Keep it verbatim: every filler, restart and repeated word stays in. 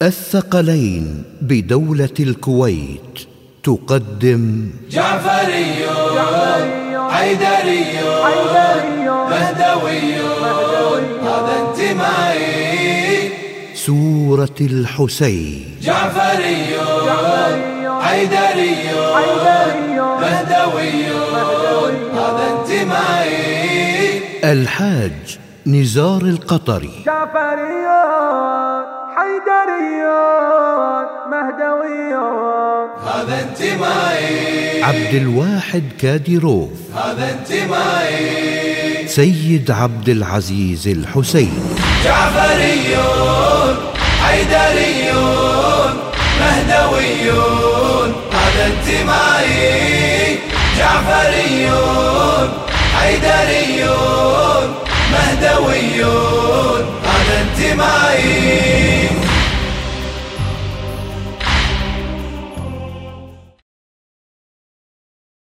الثقلين بدولة الكويت تقدم جعفريون حيدريون مهدويون هذا انتمائي. سورة الحسين. جعفريون حيدريون مهدويون هذا انتمائي. الحاج نزار القطري. جعفريون حيدريون مهدويون هذا انتمائي. عبد الواحد كاديروف. هذا انتمائي. سيد عبد العزيز الحسين. جعفريون حيدريون مهدويون هذا انتمائي. جعفريون حيدريون مهدويون هذا انتمائي.